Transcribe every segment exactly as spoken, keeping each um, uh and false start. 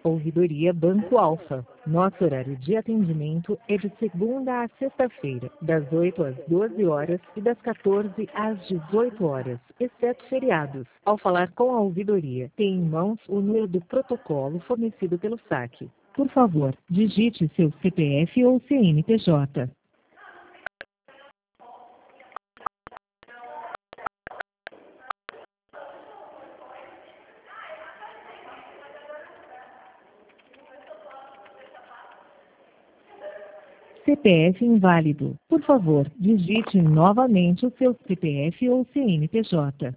Ouvidoria Banco Alfa. Nosso horário de atendimento é de segunda a sexta-feira, das oito às doze horas e das quatorze às dezoito horas, exceto feriados. Ao falar com a ouvidoria, tem em mãos o número do protocolo fornecido pelo saque. Por favor, digite seu C P F ou C N P J. C P F inválido. Por favor, digite novamente o seu C P F ou C N P J.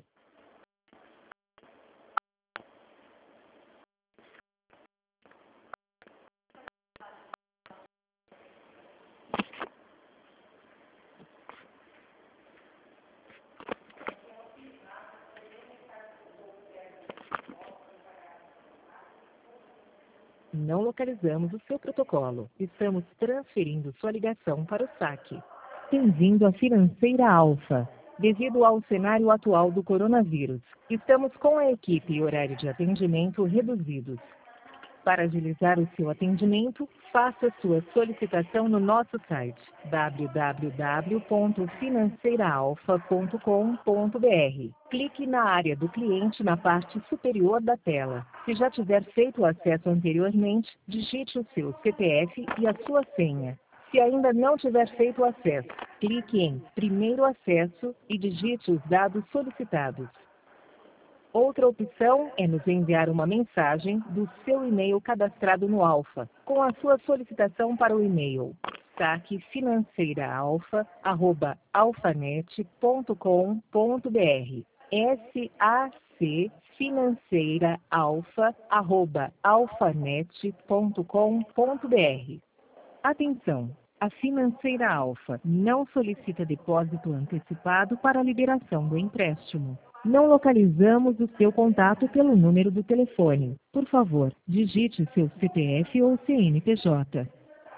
Não localizamos o seu protocolo. Estamos transferindo sua ligação para o saque. Bem-vindo à Financeira Alfa. Devido ao cenário atual do coronavírus, estamos com a equipe e horário de atendimento reduzidos. Para agilizar o seu atendimento, faça sua solicitação no nosso site w w w ponto financeira alfa ponto com ponto b r. Clique na área do cliente na parte superior da tela. Se já tiver feito o acesso anteriormente, digite o seu C P F e a sua senha. Se ainda não tiver feito o acesso, clique em Primeiro Acesso e digite os dados solicitados. Outra opção é nos enviar uma mensagem do seu e-mail cadastrado no Alfa, com a sua solicitação para o e-mail saque financeira alfa arroba alfanet ponto com ponto b r. S A C financeira alfa arroba alfanet ponto com ponto b r. Atenção! A Financeira Alfa não solicita depósito antecipado para a liberação do empréstimo. Não localizamos o seu contato pelo número do telefone. Por favor, digite seu C P F ou C N P J.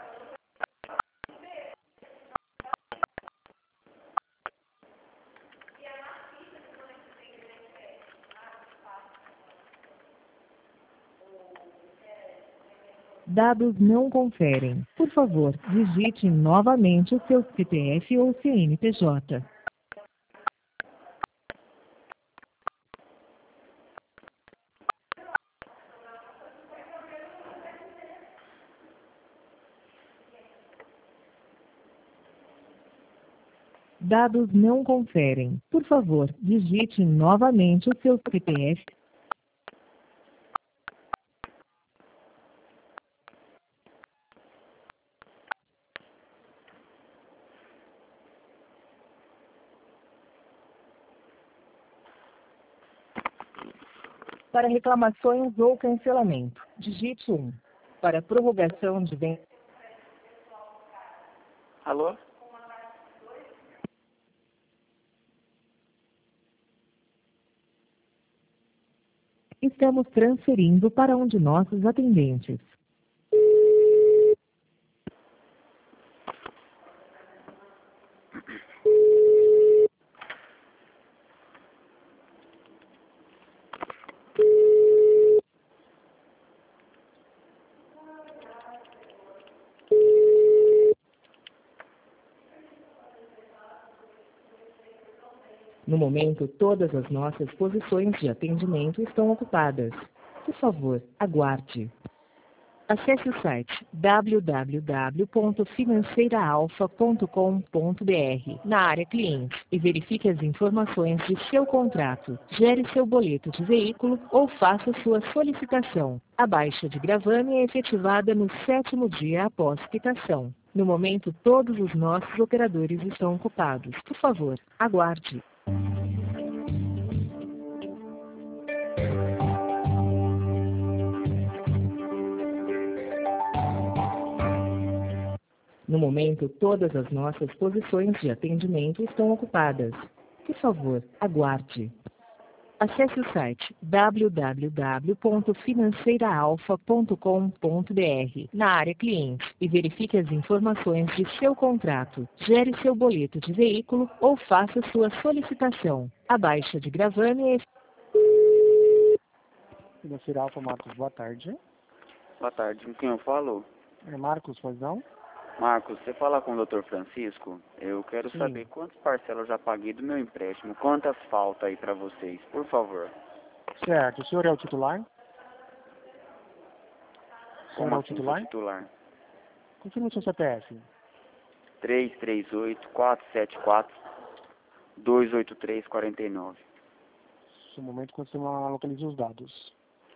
Dados não conferem. Por favor, digite novamente o seu C P F ou C N P J. Dados não conferem. Por favor, digite novamente o seu C P F. Para reclamações ou cancelamento, digite um. Para prorrogação de bem... Alô? Estamos transferindo para um de nossos atendentes. No momento, todas as nossas posições de atendimento estão ocupadas. Por favor, aguarde. Acesse o site w w w ponto financeira alfa ponto com ponto b r na área cliente e verifique as informações de seu contrato. Gere seu boleto de veículo ou faça sua solicitação. A baixa de gravame é efetivada no sétimo dia após quitação. No momento, todos os nossos operadores estão ocupados. Por favor, aguarde. No momento, todas as nossas posições de atendimento estão ocupadas. Por favor, aguarde. Acesse o site w w w ponto financeira alfa ponto com ponto b r na área cliente e verifique as informações de seu contrato. Gere seu boleto de veículo ou faça sua solicitação. A baixa de gravame é... Financeira Alfa Matos, boa tarde. Boa tarde, com quem eu falo? É Marcos, pois não? Marcos, você fala com o doutor Francisco? Eu quero Sim. saber quantas parcelas eu já paguei do meu empréstimo, quantas falta aí pra vocês, por favor. Certo. O senhor é o titular? O senhor Como é o assim, sou titular? titular? Confirme o seu C P F. três três oito, quatro sete quatro, dois oito três, quatro nove. No momento quando você localiza os dados.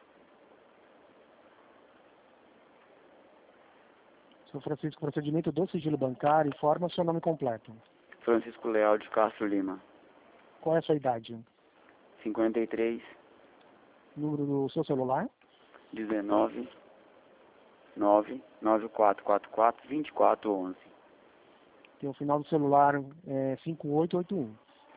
Seu Francisco, procedimento do sigilo bancário, informa o seu nome completo. Francisco Leal de Castro Lima. Qual é a sua idade? cinquenta e três, Número do seu celular? dezenove, nove, nove quatro quatro quatro, vinte e quatro onze. Tem o final do celular é cinco oito oito um.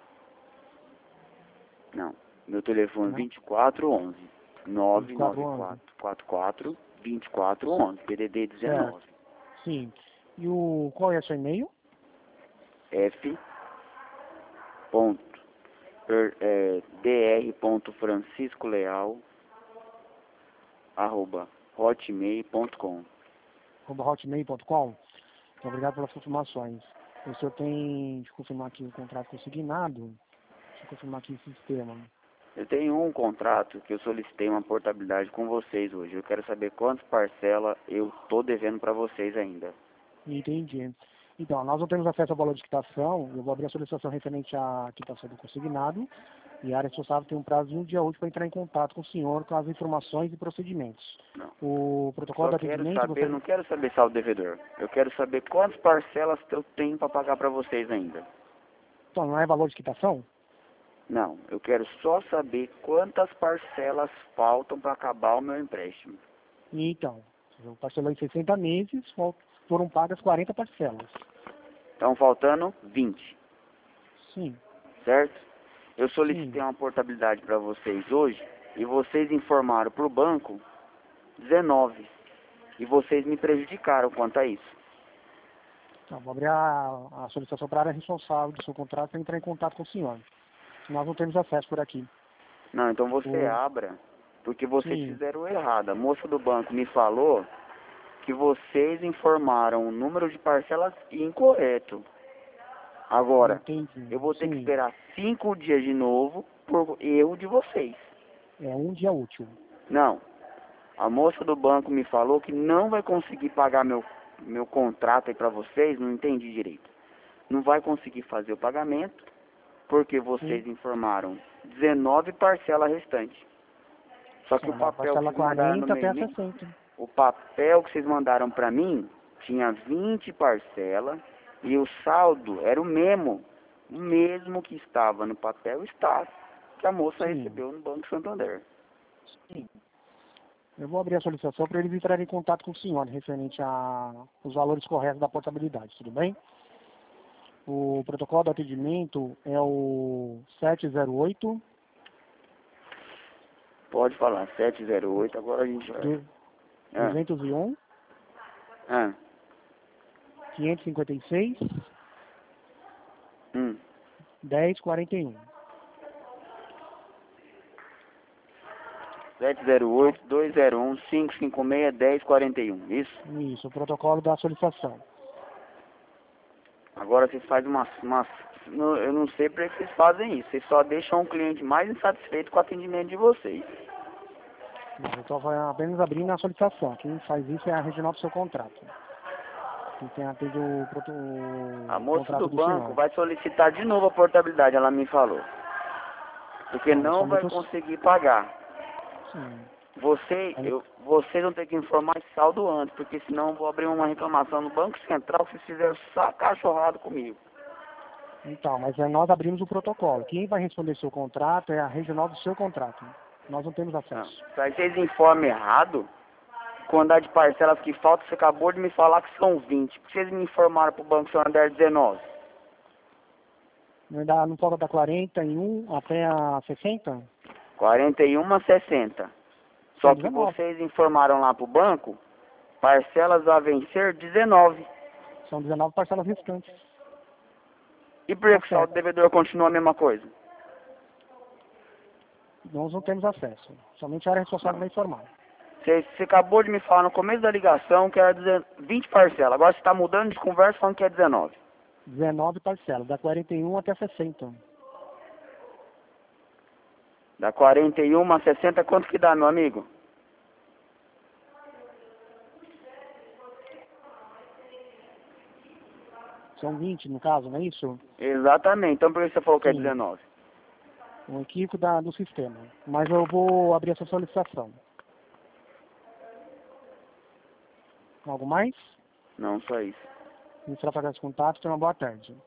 Não, meu telefone Não? vinte e quatro onze, nove nove vinte e quatro onze. quatro quatro quatro, vinte e quatro onze, P D D dezenove. Certo. Sim. E o, qual é o seu e-mail? F. Ponto, per, é, dr.franciscoleal arroba hotmail ponto com. arroba hotmail ponto com. Então, obrigado pelas informações. O senhor tem, deixa eu confirmar aqui o contrato consignado. Deixa eu confirmar aqui o sistema. Eu tenho um contrato que eu solicitei uma portabilidade com vocês hoje. Eu quero saber quantas parcelas eu estou devendo para vocês ainda. Entendi. Então, nós não temos acesso ao valor de quitação. Eu vou abrir a solicitação referente à quitação do consignado. E a área responsável tem um prazo de um dia útil para entrar em contato com o senhor com as informações e procedimentos. Não. O protocolo Só de quero atendimento... saber, eu Você... não quero saber saldo devedor. Eu quero saber quantas parcelas eu tenho para pagar para vocês ainda. Então, não é valor de quitação? Não, eu quero só saber quantas parcelas faltam para acabar o meu empréstimo. Então, eu parcelou em sessenta meses, foram pagas quarenta parcelas. Estão faltando vinte, Sim. certo? Eu solicitei Sim. uma portabilidade para vocês hoje e vocês informaram para o banco dezenove. E vocês me prejudicaram quanto a isso. Então, vou abrir a, a solicitação para a área responsável do seu contrato para entrar em contato com o senhor. Nós não temos acesso por aqui. Não, então você O... abra, porque vocês Sim. fizeram errado. A moça do banco me falou que vocês informaram o número de parcelas incorreto. Agora, Entendi. eu vou ter que Sim. esperar cinco dias de novo por erro de vocês. É um dia útil. Não. A moça do banco me falou que não vai conseguir pagar meu, meu contrato aí pra vocês, não entendi direito. Não vai conseguir fazer o pagamento, porque vocês Sim. informaram dezenove parcelas restantes. Só que Sim, o da papel que parcela vocês mandaram no quarenta meu até a e-mail, sessenta. o papel que vocês mandaram pra mim tinha vinte parcelas e o saldo era o mesmo, o mesmo que estava no papel está, que a moça Sim. recebeu no Banco Santander. Sim. Eu vou abrir a solicitação para eles entrarem em contato com o senhor referente aos valores corretos da portabilidade, tudo bem? O protocolo de atendimento é o sete zero oito Pode falar, sete zero oito, agora a gente vai. Ah, duzentos e um ah, quinhentos e cinquenta e seis hum. dez quarenta e um. sete zero oito, dois zero um, cinco cinco seis, um zero quatro um, isso? Isso, o protocolo da solicitação. Agora vocês fazem umas, umas... não- Eu não sei por que vocês fazem isso. Vocês só deixam o cliente mais insatisfeito com o atendimento de vocês. Mas eu estou apenas abrindo a solicitação. Quem faz isso é a regional do seu contrato. Quem tem atende o, proto- A o moça contrato do do banco senhor. vai solicitar de novo a portabilidade, ela me falou. Porque Não, não vai somente os... conseguir pagar. Sim. Você, eu, vocês vão ter que informar esse saldo antes, porque senão eu vou abrir uma reclamação no Banco Central que vocês fizeram só cachorrado comigo. Então, mas é, nós abrimos o protocolo. Quem vai responder seu contrato é a regional do seu contrato. Nós não temos Não. acesso. Aí vocês informam errado, quantidade de parcelas que faltam, você acabou de me falar que são vinte. Por que vocês me informaram para o Banco Santander dezenove? Não, dá, não pode dar quarenta e um até a sessenta? quarenta e um a sessenta. Só São que dezenove. vocês informaram lá para o banco, parcelas a vencer dezenove. São dezenove parcelas restantes. E por que Tá que o saldo certo. devedor continua a mesma coisa? Nós não temos acesso. Somente a área responsável Não. vai informar. Você, você acabou de me falar no começo da ligação que era vinte parcelas. Agora você está mudando de conversa falando que é dezenove. dezenove parcelas, da quarenta e um até sessenta. Da quarenta e um a sessenta, quanto que dá, meu amigo? São vinte no caso, não é isso? Exatamente. Então por que você falou que é Sim. dezenove? Um equívoco da, do sistema. Mas eu vou abrir essa solicitação. Algo mais? Não, só isso. Ministrar para os contatos, tenha uma boa tarde.